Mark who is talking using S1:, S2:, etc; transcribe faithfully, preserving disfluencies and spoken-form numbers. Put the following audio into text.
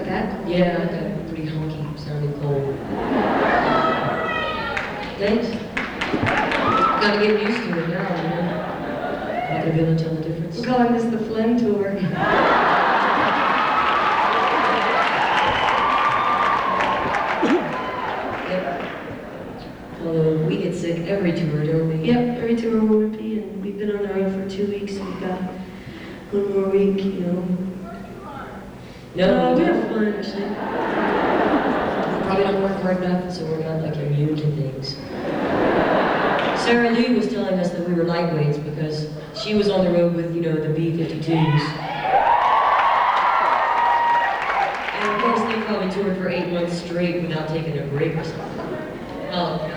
S1: that cold?
S2: Yeah, I got pretty honky sounding cold. Thanks. Gotta get used to it now, you know? I'm not gonna be able to tell the difference.
S1: We're calling this the Phlegm Tour.
S2: Yep. Although we get sick every tour, don't we?
S1: Yep, every tour we'll repeat, and we've been on the road for two weeks, so we've got one more week, you know.
S2: No,
S1: uh,
S2: we
S1: we have
S2: don't.
S1: fun, actually.
S2: Probably don't work hard enough, so we're not like immune to things. Sarah Lee was telling us that we were lightweights because she was on the road with, you know, the B fifty-twos. And of course, they probably toured for eight months straight without taking a break or something. Well,